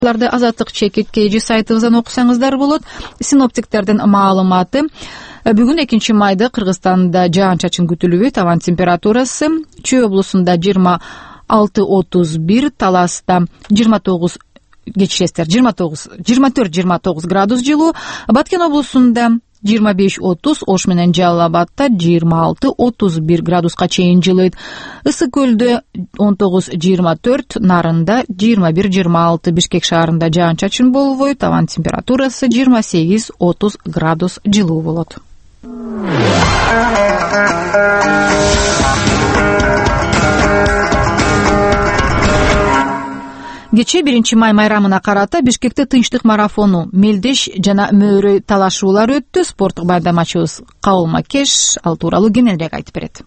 Аларды Азаттык чекиткейжи сайтыбыздан окусаңыздар болот. Синоптиктердин маалыматы. Бүгүн 2 майда Кыргызстанда жаан-чачын күтүлүбөйт. Абан температурасы Чүй облусунда 26-31, Таласта 29, кечиресиздер 24-29 градус жылуу, Баткен облусунда 25-30, Ош менен Жалал Абадта 26-31 градуска чейин жылыйт. Ысык көлдө 19-24, Нарында 21-26, Бишкек шаарында жаан-чачын болбойт. Абан температурасы 28-30 градус жылуу болот. Кече 1 май майрамына карата Бишкекте тынчтык марафону, мелдеш жана мөөрөй талашуулар өттү. Спорттук байрамчыбыз Кабыл Макеш ал тууралуу кененирээк айтып берет.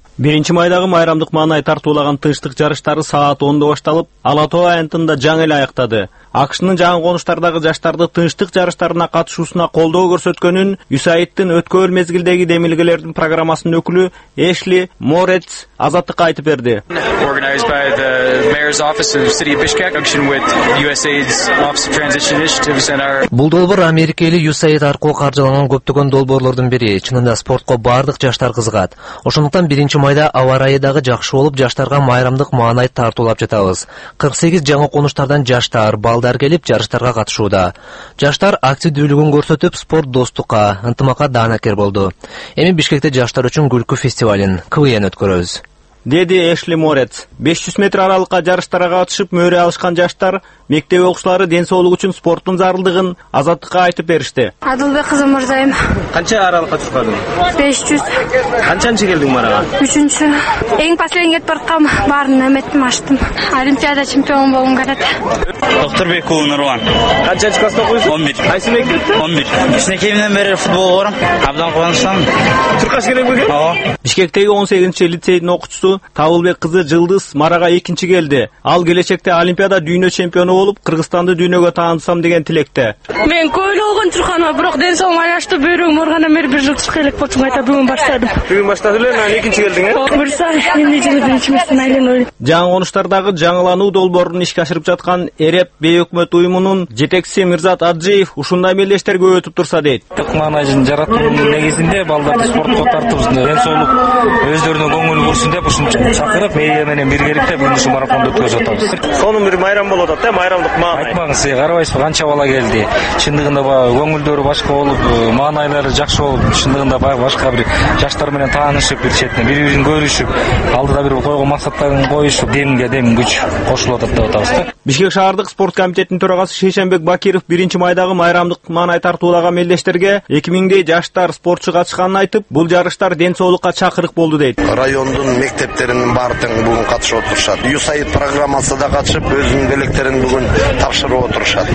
1 майдагы майрамдык маанай тартуулаган тынчтык жарыштары саат 10:00 башталып, Ала Тоо аянтында жаңы эле аяктады. АКШнын жаңы конуштардагы жаштарды тынчтык жарыштарына катышуусуна колдоо көрсөткөнүн USAID-тин өткөрүл мезгилдеги демилгелердин программасынын өкүлү Эшли Морец Азаттыкка айтып берди. Organized by the Mayor's Office of the City of Bishkek, conjunction with USAID's Office of Transition Initiatives and our... Бул долбоор Америкелик USAID аркылуу каржыланган көптөгөн долбоорлордун бири. Чынында спортко бардык жаштар кызыгат. Ошондуктан 1 майда аба ырайы дагы жакшы болуп, жаштарга майрамдык маанай тартуулап жатабыз. 48 жаңы конуштардан жаштар, балдар келип жарыштарга катышууда. Жаштар активдүүлүгүн көрсөтүп, спорт достукка, ынтымакка даанакер болду. Эми Бишкекте жаштар үчүн күлкү фестивалин КВН өткөрөбүз, деди Эшли Морец. 500 метр аралыкка жарыштарга катышып мөөрөй алышкан жаштар мектеп окуучулары ден соолук үчүн спорттун зарылдыгын Азаттыкка айтып беришти. Адылбек кызы Мырзайым. Канча аралыкка чыккандың? 500. Канчанчы келдиң марага? 3-чү. Эң последний кетип бараткам, баарын эметтим, аштым. Олимпиада чемпиону болгум келет. Доктурбек уулу Нурлан. Канчанчы класста окуйсуң? 11. Кайсы мектепте? 11. Кичинекейимден бери футбол барам. Абдан кубанычтамын. Туркаш керекпи? Ооба. Бишкектеги 18-лицейдин окуучусу Табылбек кызы Жылдыз марага 2-чи келди. Ал келечекте Олимпиада дүйнө чемпиону болуп, Кыргызстанды дүйнөгө таандырсам деген тилекте. Мен көйлөгөн турганмын, бирок ден соолугум айлашты, бөйрөгүм ооругандан бери 1 жыл чыкка элек болчу, кайта бүгүн баштадым. Бүгүн баштады эле, мен 2-чи келдиң, э? Бурса, эмне жылы 1-чи эмесмин, айланып. Жаңы конуштардагы жаңылануу долбоорун ишке ашырып жаткан Эреп бейөкмөт уюмунун жетекчиси Мирзат Аджиев ушундай мелдештер көп өтүп турса дейт. Маанайын жараткандын негизинде балдарды спортко тартып, ден соолук өздөрүнө көңүл бурсун деп ушунча чакырып, мейге менен биргеликте бүгүн ушу марафонду өткөзүп атабыз. Сонун бир майрам болуп атат, майрамдык маанай. Айтпаңыз, карабайсызбы, канча бала келди. Чындыгында көңүлдөрү башка болуп, маанайлары жакшы болуп, чындыгында башка бир жаштар менен таанышып, бир четинен бири-бирин көрүшүп, алдыда бир койгон максаттарын коюшуп, демге дем күч кошулуп атат деп атабыз да. Бишкек шаардык спорт комитетинин төрагасы Шейшенбек Бакиров 1 майдагы майрамдык маанай тартуулаган мелдештерге 2000дей жаштар спортчу катышканын айтып, бул жарыштар ден соолукка чакырык болду дейт. Райондун мектептеринин баардыгы бүгүн катышып отурушат. USAID программасы да катышып, өзүнүн белектерин бүгүн тапшырып отурушат.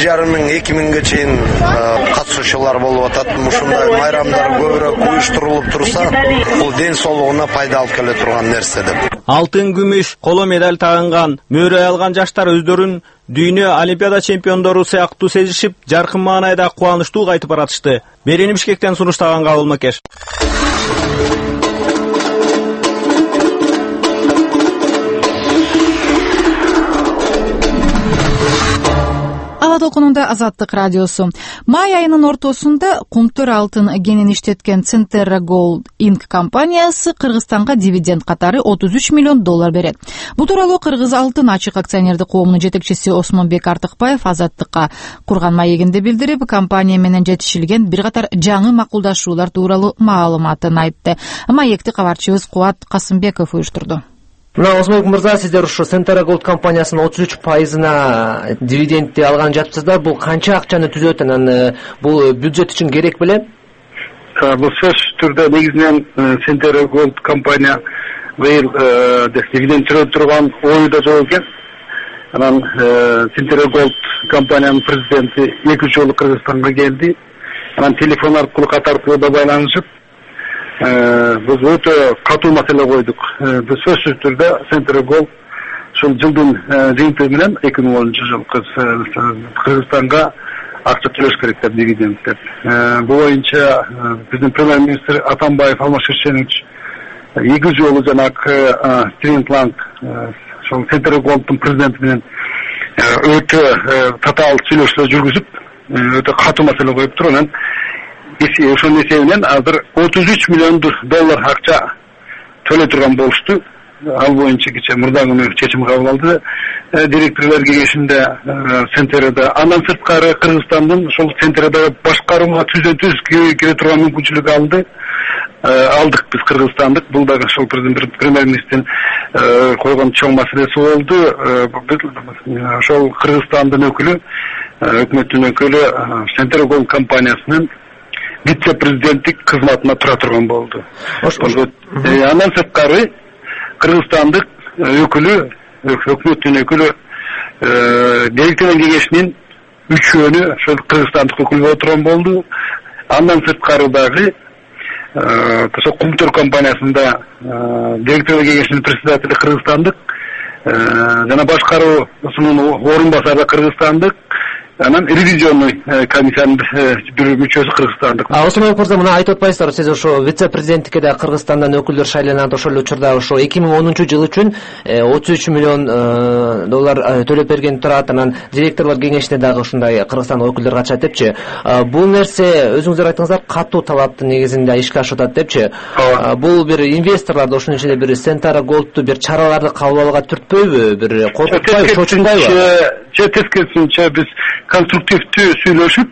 1,5-2 чейин катышуучулар болуп атат. Ушундай майрамдар көбүрөөк уюштурулуп турса, бул ден соолугуна пайда алып келе турган нерсе деп. Алтын, күмүш, коло медаль тагынган, мөөрөй алган жаштар өздөрүн дүйнө Олимпиада чемпиондору сыяктуу сезишип, жаркын маанайда кубанычтуу кайтып баратышты. Берени Бишкектен сунуштаган Кабыл Макеш. Ала толкунунда Азаттык радиосу. Май айынын ортосунда Кумтөр алтын кенин иштеткен Centerra Gold Inc. компаниясы Кыргызстанга дивиденд катары $33 миллион берет. Бул тууралуу Кыргыз алтын ачык акционердик коомунун жетекчиси Осмонбек Артыкбаев Азаттыкка курган маегинде билдирип, компания менен жетишилген бир катар жаңы макулдашуулар тууралуу маалыматын айтты. Маекти кабарчыбыз Кубат Касымбеков уюштурду. Мына Осмонбек мырза, сиздер ушу Centerra Gold компаниясынын 33%-на дивидендти алган жатыпсыздар. Бул канча акчаны түзөт, анан бул бюджет үчүн керек беле? Бул сөзсүз түрдө негизинен Centerra Gold компания быйыл дивиденд төлөп турган оюда жок экен. Анан Centerra Gold компаниянын президенти 2 жолу Кыргызстанга келди. Анан телефон аркылуу катартууда байланышып, biz өтө катуу маселе койдук. Biz сөзсүз түрдө Centerra Gold ушул жылдын жыйынтыгы менен 2010 жыл Кыргызстанга акча төлөш керек деп дивиденд деп. Бул боюнча биздин премьер-министр Атамбаев Алмаз Шершенович 2 жолу жанагы Стринтланг ошол Centerra Gold'дун президенти менен өтө татаал сүйлөшүүлөр жүргүзүп, өтө катуу маселе коюп туруп, анан ошонун эсебинен азыр $33 миллион акча төлөй турган болушту. Ал боюнча кечээ мурдагы чечим кабыл алды директорлор кеңешинде Центерде. Андан сырткары Кыргызстандын ошол Центердеги башкарууга түздөн-түз кире турган мүмкүнчүлүк алдык биз Кыргызстандык. Бул дагы ошол премьер-министрдин койгон чоң маселеси болду. Ошол Кыргызстандын өкүлү, өкмөттүн өкүлү Центер Голд компаниясынын вице-президенттик кызматына тура турган болду. Андан сырткары Кыргызстандык өкүлү, өкмөттүн өкүлү директорлор кеңешинин 3-өөнү ошол Кыргызстандык өкүл болуп турган болду. Андан сырткары дагы ошол Кумтөр компаниясында директорлор кеңешинин председатели Кыргызстандык, жана башкаруусунун орун басары Кыргызстандык, анан ревизионный комиссиянын бир мүчөсү Кыргызстандык. Осмон Мырза, мына айтып атпайсыздар, сиз ошо вице-президенттикке да Кыргызстандан өкүлдөр шайланат. Ошол учурда ошо 2010 жыл үчүн $33 миллион төлөп берген турат. Анан директорлор кеңешине дагы ушундай Кыргызстандык өкүлдөр катышат депчи. Бул нерсе өзүңүздөр айттыңыздар, катуу талаптын негизинде ишке ашып атат депчи. Бул бир инвесторлорду, ошонун ичинде бир Центер Голдту бир чараларды кабыл алууга түртпөйбү, бир коркутпайбы, чочунбайбы? Тескерисинче биз конструктивдүү сүйлөшүп,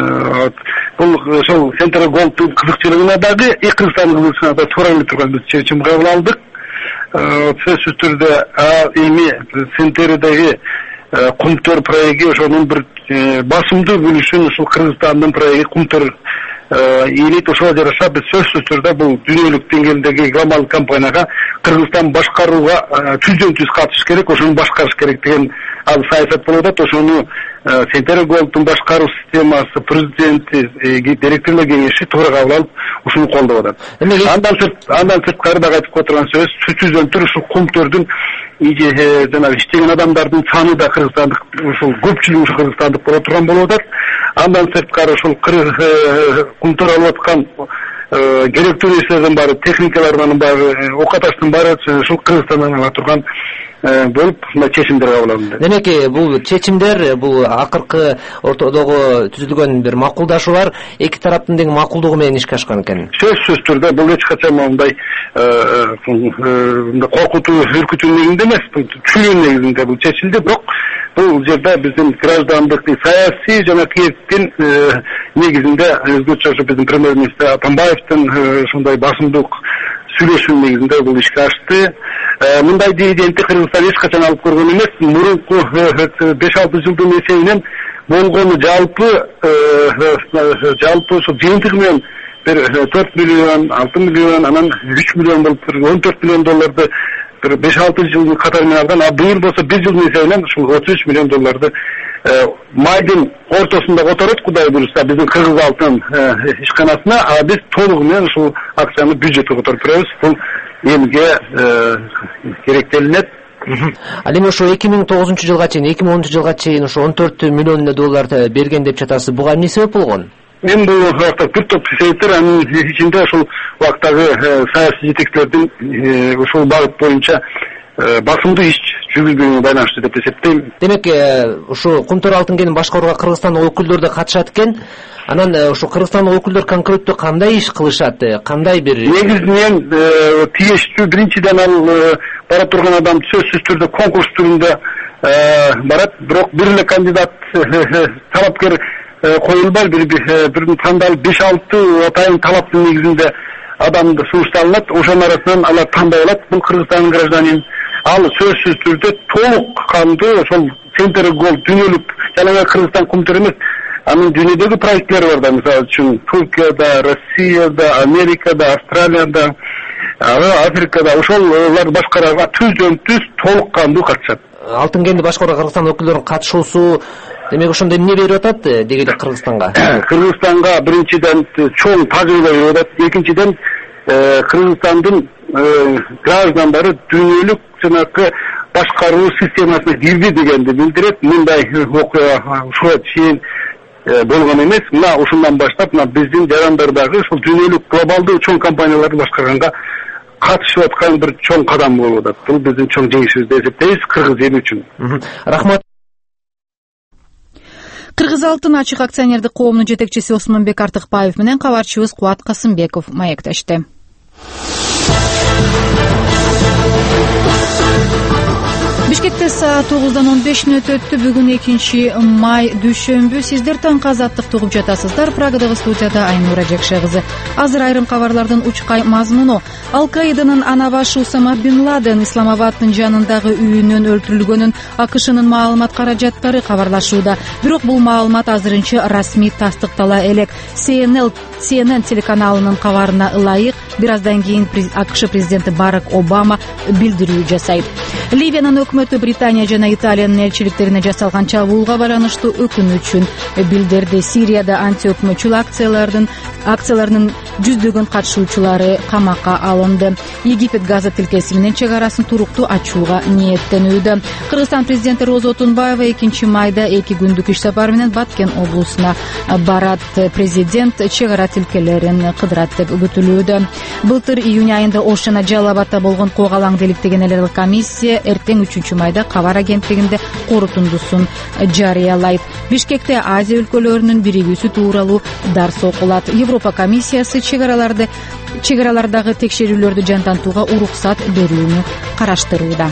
бул ошол Центр Голдтун кызыкчылыгына дагы, Кыргызстандын кызыкчылыгына да туура келип турган биз чечим кабыл алдык. Сөзсүз түрдө эми Центрдеги Кумтөр проекти ошонун бир басымдуу бүлүшүн ушул Кыргызстандын проекти Кумтөр ийилет. Ошого жараша биз сөзсүз түрдө бул дүйнөлүк деңгээлдеги глобалдык компанияга Кыргызстан башкарууга түздөн-түз катышыш керек, ошону башкарыш керек деген ал саясат болуп атат. Ошону Центр Голдтун башкаруу системасы, президенти, директорлор кеңеши туура кабыл алып, ушуну колдоп атат. Андан сырткары дагы айтып отурган сөз, түздөн-түз ушул Кумтөрдүн жанагы иштеген адамдардын саны да Кыргызстандык, ушул көпчүлүгү ушул Кыргызстандык боло турган болуп атат. Андан сырткары ушул Кумтөр алып аткан керектүү нерселердин баары, техникалардын баары, окаташтын баары ушул Кыргызстандан ала турган болуп чечимдер кабыл алынды. Демек, бул чечимдер, бул акыркы ортодогу түзүлгөн бир макулдашуулар эки тараптын тең макулдугу менен ишке ашкан экен. Сөзсүз түрдө бул эч качан мындай коркутуу, үркүтүү негизинде эмес, түшүнүү негизинде бул чечилди. Бирок бул жерде биздин граждандык, саясий жана кийиктин негизинде өзгөчө биздин премьер-министр Атамбаевдин ушундай басымдуу сүйлөшүү негизинде бул ишке ашты. Мындай дивидендти Кыргызстан эч качан алып көргөн эмес. Мурунку 5-6 жылдын эсебинен болгону жалпы ошо жыйынтыгы менен бир 4 миллион, 6 миллион, анан 3 миллион болуп $14 миллион бир 5-6 жылдын катары менен алган. А быйыл болсо 1 жылдын эсебинен ушул $33 миллион майдын ортосунда которот, Кудай буюрса, биздин Кыргыз алтын ишканасына, а биз толугу менен ушул акчаны бюджетке которуп беребиз. Бул элге керектелинет. Ал эми ошо 2009 жылга чейин, 2010 жылга чейин ошо $14 миллион берген деп жатасыз. Буга эмне себеп болгон? Мен бул убакта бир топ себептер, анын ичинде ошол убактагы саясий жетекчилердин ушул багыт боюнча басымдуу иш жүргүзбөгөнүнө байланыштуу деп эсептейм. Демек, ушу Кумтөр алтын кенин башкарууга Кыргызстандын өкүлдөр да катышат экен. Анан ушу Кыргызстандын өкүлдөр конкреттүү кандай иш кылышат? Кандай бир негизинен тийиштүү, биринчиден ал бара турган адам сөзсүз түрдө конкурс түрүндө барат, бирок бир эле кандидат талапкер коюлбай, бир тандалып 5-6 атайын талаптын негизинде адамды сунушталат, ошонун арасынан алар тандай алат. Бул Кыргызстандын гражданин. Ал сөзсүз түрдө толук кандуу ошол Центр Голд дүйнөлүк, жана Кыргызстан Кумтөр эмес, анын дүйнөдөгү проекттери бар да, мисалы үчүн Туркияда, Россияда, Америкада, Австралияда, Африкада ошолор башкарууга түздөн-түз толук кандуу катышат. Алтын кенди башкарууга Кыргызстан өкүлдөрүнүн катышуусу демек ошондо эмне берип атат деги эле Кыргызстанга? Кыргызстанга биринчиден чоң тажрыйба берип атат, экинчиден Кыргызстандын граждандары дүйнөлүк жанагы башкаруу системасына кирди дегенди билдирет. Мындай окуя ушуга чейин болгон эмес. Мына ушундан баштап биздин жарандар дагы ушул дүйнөлүк глобалдуу чоң компанияларды башкарганга катышып аткан бир чоң кадам болуп атат. Бул биздин чоң жеңишибиз деп эсептейбиз Кыргыз эли үчүн. Рахмат. Кыргыз алтын ачык акционердик коомунун жетекчиси Осмонбек Артыкбаев менен кабарчыбыз Кубат Касымбеков маектешти. Бишкекте саат 9:15 өттү. Бүгүн 2-май дүйшөмбү. Сиздер таңкы азаттыкты угуп жатасыздар. Прагадагы студияда Айнура Жекше кызы. Азыр айрым кабарлардын учкай мазмуну. Ал-Каиданын ана башы Усама бин Ладен Исламабаддын жанындагы үйүнөн өлтүрүлгөнүн АКШнын маалымат каражаттары кабарлашууда. Бирок бул маалымат азырынча расмий тастыктала элек. CNN телеканалынын кабарына ылайык бир аздан кийин АКШ президенти Барак Обама билдирүү жасайт. Ливиянын өкмөтү Британия жана Италиянын элчиликтерине жасалган чабуулга байланыштуу өкүнүчүн билдирди. Сирияда антиөкмөтчүл акцияларынын жүздөгөн катышуучулары камакка алынды. Египет Газа тилкеси менен чек арасын туруктуу ачууга ниеттенүүдө. Кыргызстан президенти Роза Отунбаева 2-майда 2 күндүк иш сапары менен Баткен облусуна барат. Президент чек ара тилкелерин кыдырат деп күтүлүүдө. Былтыр июнь айында Ош жана Жалал Абадда болгон коогалаң деликтеген эл аралык комиссия эртең 3-майда кабар агенттигинде корутундусун жарыялайт. Бишкекте Азия өлкөлөрүнүн биригүүсү тууралуу дарс окулат. Европа комиссиясы чек аралардагы текшерүүлөрдү жандантууга уруксат берүүнү караштырууда.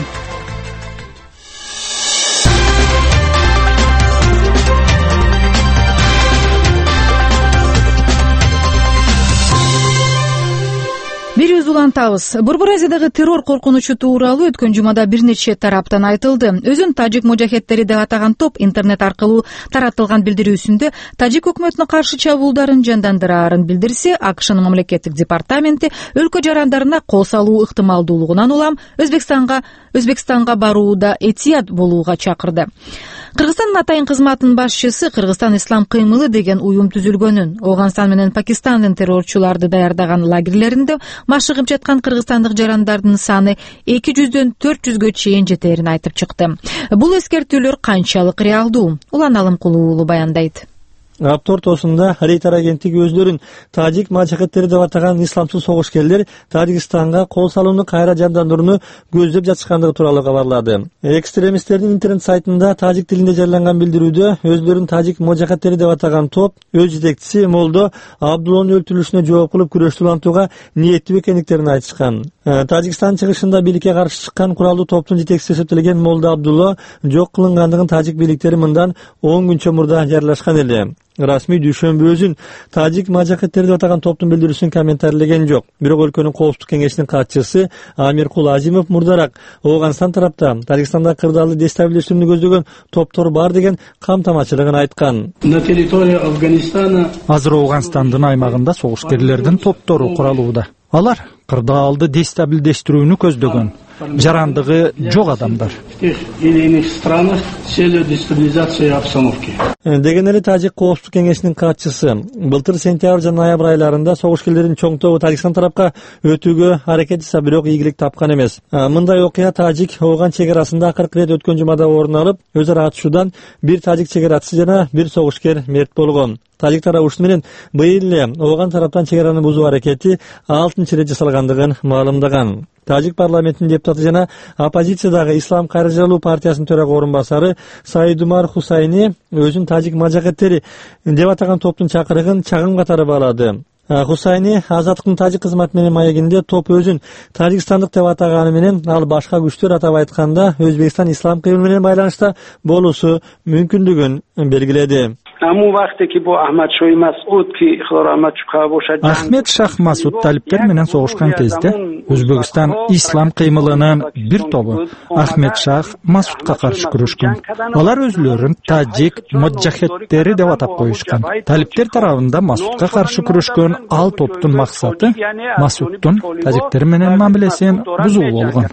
Бирибиз улантабыз. Борбор Азиядагы террор коркунучу тууралуу өткөн жумада бир нече тараптан айтылды. Өзүн тажик мужахеттери деп атаган топ интернет аркылуу таратылган билдирүүсүндө тажик өкмөтүнө каршы чабуулдарын жандандыраарын билдирсе, АКШнын мамлекеттик департаменти өлкө жарандарына кол салуу ыктымалдуулугунан улам Өзбекстанга барууда этият болууга чакырды. Кыргызстандын атайын кызматынын башчысы Кыргызстан ислам кыймылы деген уюм түзүлгөнүн, Ооганстан менен Пакистандын террорчуларды даярдаган лагерлеринде машыгып жаткан кыргызстандык жарандардын саны 200дөн 400гө чейин жетерин айтып чыкты. Бул эскертүүлөр канчалык реалдуу? Улан Алымкулуу уулу баяндайт. Апта ортосунда Рейтер агенттиги өздөрүн тажик мажахеттери деп атаган исламсыз согушкерлер Тажикстанга кол салууну кайра жандандырууну көздөп жатышкандыгы тууралуу кабарлады. Экстремисттердин интернет сайтында тажик тилинде жарыяланган билдирүүдө өздөрүн тажик мажахеттери деп атаган топ өз жетекчиси Молдо Абдуллонун өлтүрүлүшүнө жооп кылып күрөштү улантууга ниеттүү экендиктерин айтышкан. Тажикстан чыгышында бийликке каршы чыккан куралдуу топтун жетекчиси эсептелген Молдо Абдулло жок кылынгандыгын тажик бийликтери мындан 10 күн мурда жарыялашкан эле. Расмий дүйшөмбү өзүн тажик мажахеттери деп атаган топтун билдирүүсүн комментарийлеген жок. Бирок өлкөнүн коопсуздук кеңешинин катчысы Амиркул Азимов мурдараак Ооганстан тарапта Тажикстанда кырдаалды дестабилиздөөнү көздөгөн топтор бар деген камтамачылыгын айткан. На территории Афганистана азыр Ооганстандын аймагында согушкерлердин топтору куралууда. Алар кырдаалды дестабилиздөөнү көздөгөн жарандыгы жок адамдар. Деген эле тажик коопсуздук кеңешинин катчысы былтыр сентябрь жана ноябрь айларында согушкерлердин чоң тобу Тажикстан тарапка өтүүгө аракет жасап, бирок ийгилик тапкан эмес. Мындай окуя тажик Ооган чек арасында акыркы ирет өткөн жумада орун алып, өз ара атышуудан бир тажик чек арачысы жана бир согушкер мерт болгон. Тажик тарабы ушуну менен быйыл эле Ооган тараптан чек араны бузуу аракети 6-чы ирет жасалгандыгын маалымдаган. Тажик парламентинин депутаты жана оппозициядагы Ислам кайрыжалуу партиясынын төрага орун басары Саидумар Хусайни өзүн тажик мажахеттери деп атаган топтун чакырыгын чагым катары баалады. Хусайни азаттыктын тажик кызматы менен маегинде топ өзүн тажикстандык деп атаганы менен ал башка күчтөр атап айтканда Өзбекстан ислам кыймылы менен байланышта болуусу мүмкүндүгүн белгиледи. Ахмед Шах Масуд талиптер менен согушкан кезде Өзбекстан ислам кыймылынын бир тобу Ахмед Шах Масудка каршы күрөшкөн. Алар өзлөрүн тажик мажахеттери деп атап коюшкан. Талиптер тарабында Масудка каршы күрөшкөн ал топтун максаты Масудтун тажиктер менен мамилесин бузуу болгон.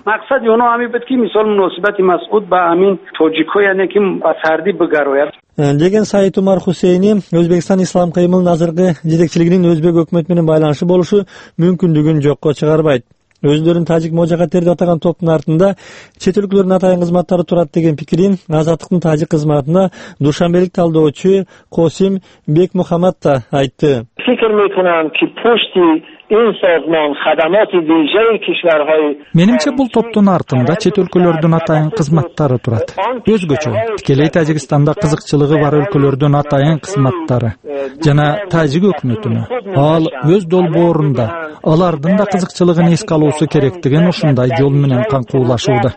Деген Саидумар Хусейни Өзбекстан ислам кыймылынын азыркы жетекчилигинин өзбек өкмөтү менен байланышы болушу мүмкүндүгүн жокко чыгарбайт. Өздөрүн тажик мажахеттери деп атаган топтун артында чет өлкөлөрдүн атайын кызматтары турат деген пикирин азаттыктын тажик кызматына душанбелик талдоочу Косим Бек Мухаммад да айтты. Менимче бул топтун артында чет өлкөлөрдүн атайын кызматтары турат. Өзгөчө тикелей Тажикстанда кызыкчылыгы бар өлкөлөрдүн атайын кызматтары жана Тажик өкмөтүнө ал өз долбоорунда алардын да кызыкчылыгын эске алуусу керектигин ушундай жол менен камкуулашууда.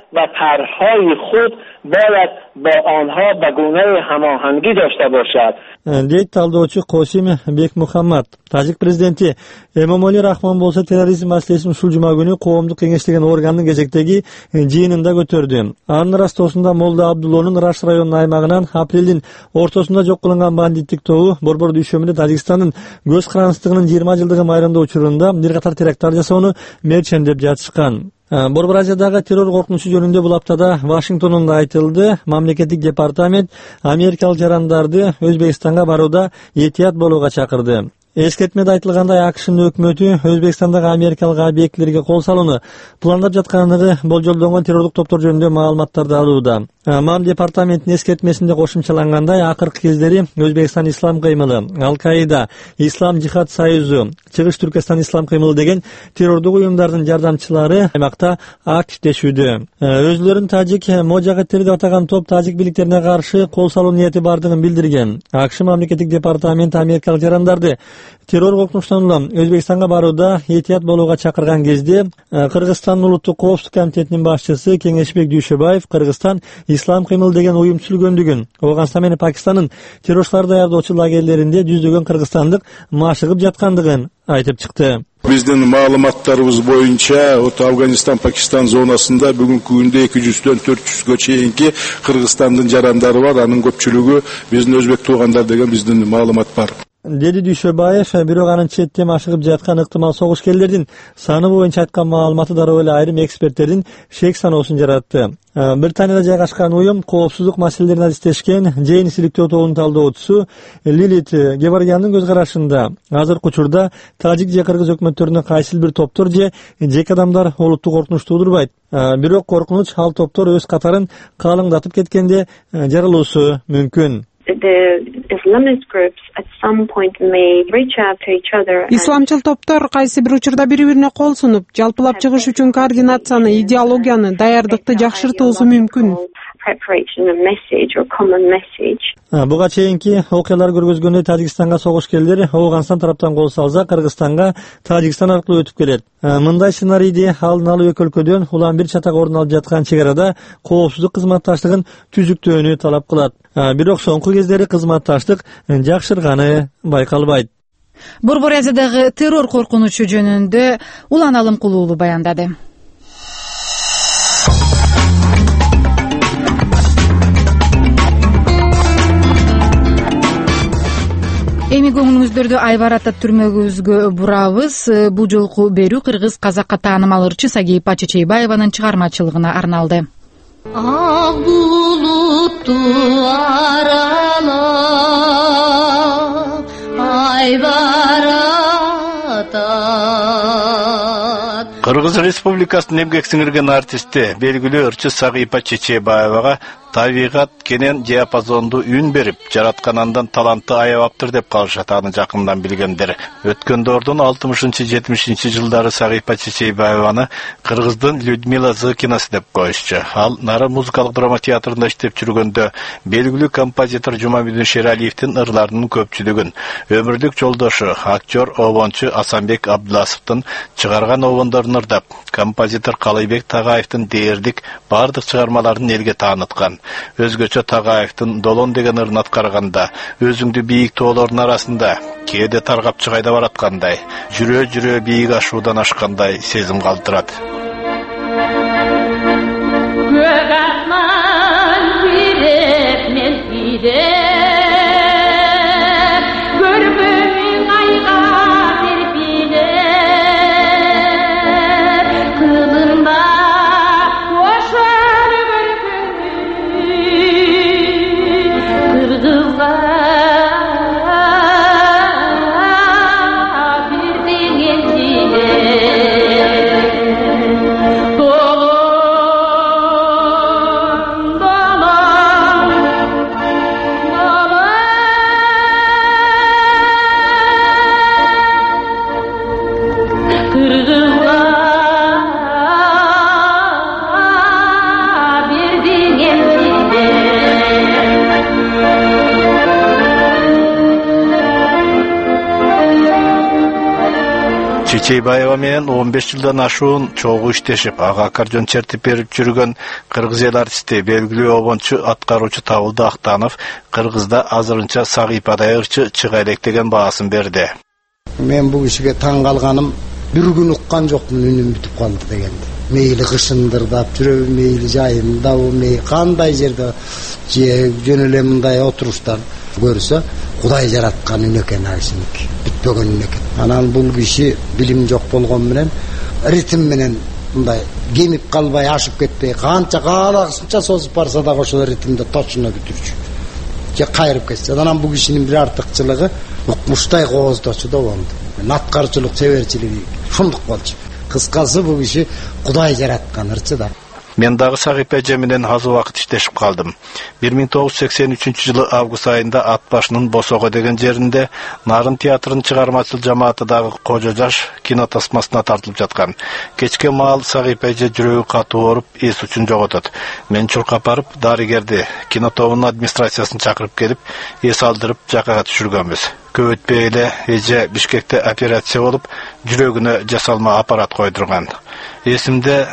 Дейт талдоочу Косим Бекмухаммад. Тажик президенти Эмомали Рахмон болсо терроризм маселесин ушул жума күнү коомдук кеңеш деген органдын кезектеги жыйынында көтөрдү. Анын ырастоосунда Молда Абдуллонун Раш районунун аймагынан апрелдин ортосунда жок кылынган бандиттик тобу Борбор дүйшөмүндө Тажикстандын көз карандысындыгынын 20 жылдыгы майрамда учурунда бир катар теракттар жасоону мерчендеп жатышкан. Борбор Азиядагы террор коркунучу жөнүндө бул аптада Вашингтондо айтылды. Мамлекеттик департамент америкалык жарандарды Өзбекстанга барууда этият болууга чакырды. Эскертмеде айтылгандай, АКШнын өкмөтү Өзбекстандагы америкалык объектилерге кол салууну пландап жаткандыгы болжолдонгон террорлук топтор жөнүндө маалыматтарды алууда. МАМ департаментинин эскертмесинде кошумчалангандай, акыркы кездери Өзбекстан ислам кыймылы, Ал-Каида, Ислам жихад союзу, Чыгыш Түркестан ислам кыймылы деген террордук уюмдардын жардамчылары аймакта активдешүүдө. Өзүлөрүн тажик можагеттери деп атаган топ тажик бийликтерине каршы кол салуу ниети бардыгын билдирген. АКШ мамлекеттик департаменти америкалык жарандарды террор коркунучунан улам Өзбекстанга барууда этият болууга чакырган кезде Кыргызстандын улуттук коопсуздук комитетинин башчысы Кеңешбек Дүйшөбаев Кыргызстан ислам кыймыл деген уюм түзүлгөндүгүн, Афганистан менен Пакистандын террорчулар даярдоочу лагерлеринде жүздөгөн кыргызстандык машыгып жаткандыгын айтып чыкты. Биздин маалыматтарыбыз боюнча, Афганистан-Пакистан зонасында бүгүнкү күндө 200дөн 400гө чейинки Кыргызстандын жарандары бар, анын көпчүлүгү биздин өзбек туугандар деген биздин маалымат бар. Деди Дүйшөбаев, бирок анын четтен ашыгып жаткан ыктымал согушкерлердин саны боюнча айткан маалыматы дароо эле айрым эксперттердин шек саноосун жаратты. Британияда жайгашкан уюм коопсуздук маселелерин адистешкен Джейн Силиктөө тобунун талдоочусу Лилит Геваргяндын көз карашында азыркы учурда тажик же кыргыз өкмөттөрүнө кайсыл бир топтор же жеке адамдар олуттуу коркунуч туудурбайт. Бирок коркунуч ал топтор өз катарын калыңдатып кеткенде жаралуусу мүмкүн. Исламчыл топтор кайсы бир учурда бири-бирине кол сунуп, жалпылап чыгыш үчүн координацияны, идеологияны, даярдыкты жакшыртуусу мүмкүн. Буга чейинки окуялар көргөзгөндөй Тажикстанга согушкерлер Афганистан тараптан кол салса, Кыргызстанга Тажикстан аркылуу өтүп келет. Мындай сценарийди алдын алуу эки өлкөдөн улам бир чатак орун алып жаткан чек арада коопсуздук кызматташтыгын түзүктөөнү талап кылат. Бирок соңку кездери кызматташтык жакшырганы байкалбайт. Борбор Азиядагы террор коркунучу жөнүндө Улан Алымкулуулу баяндады. Эми көңүлүңүздөрдү Айбарата түрмөгүбүзгө бурабыз. Бул жолку берүү кыргыз казакка таанымал ырчы Сагипа Чечейбаеванын чыгармачылыгына арналды. Ак булутту аралап Айбарата. Кыргыз Республикасынын эмгек сиңирген артисти, белгилүү ырчы Сагипа Чечейбаевага табигат кенен диапазондуу үн берип, жаратканандан талантты аябаптыр деп калышат аны жакындан билгендер. Өткөндөрдүн 60-70 жылдары Сагипа Чечейбаеваны Кыргыздын Людмила Зыкинасы деп коюшчу. Ал Нары музыкалык драма театрында иштеп жүргөндө белгилүү композитор Жумабүдүн Шералиевдин ырларынын көпчүлүгүн өмүрлүк жолдошу, актер, обончу Асанбек Абдуласовдун чыгарган обондорун ырдап, композитор Калайбек Тагаевдин дээрлик бардык чыгармаларын элге тааныткан. Өзгөчө Тагаевдин Долон деген ырын аткарганда, өзүңдү бийик тоолордун арасында кээде таргап чыгайда бараткандай, жүрө бийик ашуудан ашкандай сезим калтырат. Чечейбаева менен 15 жылдан ашуун чогуу иштешип, ага аккордеон чертип берип жүргөн кыргыз эл артисти, белгилүү обончу аткаруучу Табылды Актанов Кыргызда азырынча Сагыйпадай ырчы чыга элек деген баасын берди. Мен бул кишиге таң калганым, бир күн уккан жокмун, үнүм бүтүп калды дегенди. Мейли кышындырдап жүрөбү, мейли жайымдабы, мейли кандай жерде жөн эле мындай отуруштар көрсө, Кудай жараткан үн экен акишиники, бүтпөгөн үн экен. Анан бул киши билим жок болгон менен, ритм менен мындай кемип калбай, ашып кетпей, канча каалашынча созуп барса да ошол ритмде точно бүтүрчү. Же кайрып кетсе. Анан бул кишинин бир артыкчылыгы укмуштай кооздочу да болду. Наткарчылык, чеберчилиги шундук болчу. Кыскасы бул киши Кудай жараткан ырчы да. Мен дагы Сагыйп эже менен аз убакыт иштешип калдым. 1983-жылы август айында Ат башынын Босого деген жеринде Нарын театрынын чыгармачыл жамааты дагы Кожо жаш кинотасмасына тартылып жаткан. Кечке маал Сагыйп эже жүрөгү катуу ооруп, эс үчүн жоготот. Мен чуркап барып, дарыгерди, кинотобунун администрациясын чакырып келип, эс алдырып жакага түшүргөнбүз. Көп өтпөй эле эже Бишкекте операция болуп, жүрөгүнө жасалма аппарат койдурган. Эсимде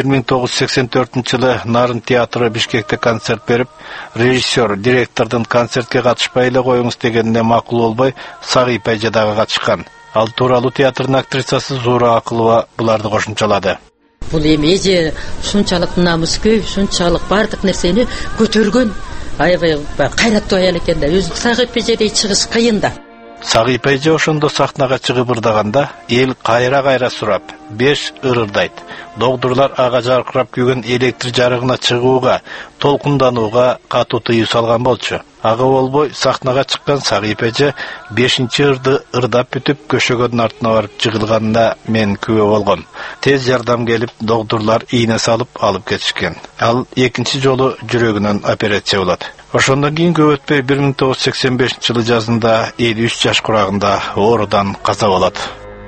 1984-жылы Нарын театры Бишкекте концерт берип, режиссер, директордун концертке катышпай эле коюңуз дегенине макул болбой, Сагыйп эже дагы катышкан. Ал тууралуу театрдын актрисасы Зуура Акылова буларды кошумчалады. Бул эми эже ушунчалык намыскөй, ушунчалык бардык нерсени көтөргөн, аябай кайраттуу аял экен да, өзү Сагыйп эжедей чыгыш кыйын да. Сагыйп эже ошондо сахнага чыгып ырдаганда, эл кайра сурап, 5 ырырдайт. Догдурлар ага жаркырап күйгөн электр жарыгына чыгууга, толкунданууга катуу тыюу салган болчу. Ага болбой сахнага чыккан Сагыйп эже 5-ырды ырдап бүтүп, көшөгөнүн артына барып жыгылганына мен күбө болгом. Тез жардам келип, догдурлар ийне салып алып кетишкен. Ал экинчи жолу жүрөгүнөн операция болот. Ошондон кийин көп өтпөй 1985-жылы жазында 53 жаш курагында оорудан каза болот.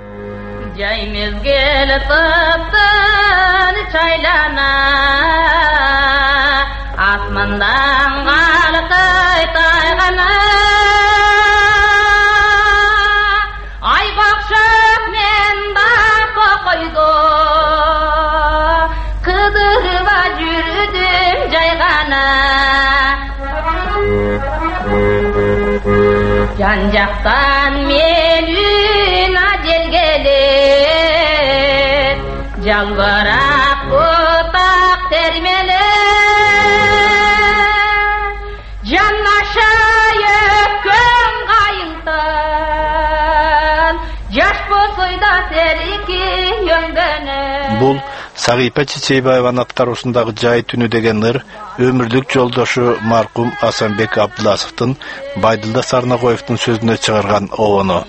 Jay mezgel taptan çaylana asmandan qalqay taygana ay bakşak menda koydu kıdırva yürüdüm caygana Can-jaktan melün acel gelir Jalvarak otak termeler Canlaşayıp kön kayıntan Jaş bolsoyda seriki yöngönür Бул Сагыйпа Чечейбаеванын аткаруусундагы жай түнү деген ыр өмүрлүк жолдошу маркум Асанбек Абдыласовдун Байдылда Сарнакоевдун сөзүнө чыгарган обону.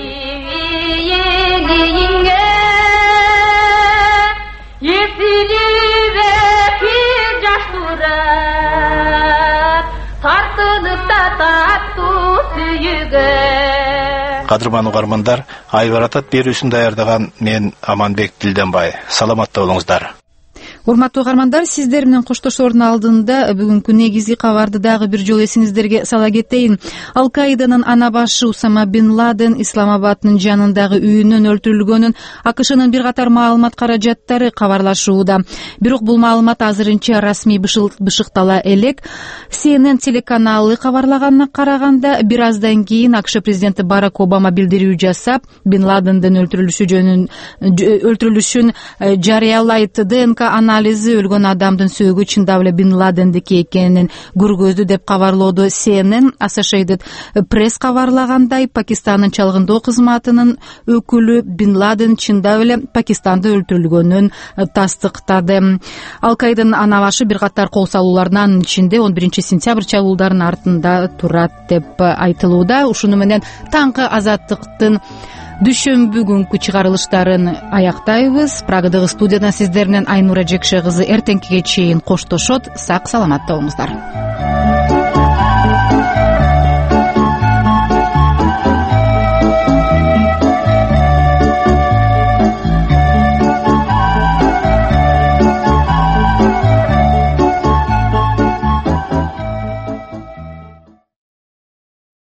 Кадырман угармандар, Айбар Атат берүүсүн даярдаган мен Аманбек Дилденбай. Саламатта болуңуздар. Урматтуу угармандар, сиздер менен коштошоордун алдында бүгүнкү негизги кабарды дагы бир жолу эсиңиздерге сала кетейин. Ал-Каиданын ана башы Усама бин Ладен Исламабадтын жанындагы үйүнөн өлтүрүлгөнүн АКШнын бир катар маалымат каражаттары кабарлашууда. Бирок бул маалымат азырынча расмий бышыктала элек. CNN телеканалы кабарлаганына караганда, бир аздан кийин АКШ президенти Барак Обама билдирүү жасап, бин Ладендин өлтүрүлүшүн жарыялайт. ДНК анализи өлгөн адамдын сөөгү чындап эле бин Ладендики экенин көргөздү деп кабарлоодо CNN. Associated Press кабарлагандай, Пакистандын чалгындоо кызматынын өкүлү бин Ладен чындап эле Пакистанда өлтүрүлгөнүн тастыктады. Ал-Каиданын ана башы бир катар кол салууларынын ичинде 11 сентябрь чабуулдарынын артында турат деп айтылууда. Ушуну менен таңкы азаттыктын дүйшөмбү күнкү чыгарылыштарын аяктайбыз. Прагадагы студиядан сиздер менен Айнура Жекше кызы эртеңкиге чейин коштошот. Сак саламатта болуңуздар.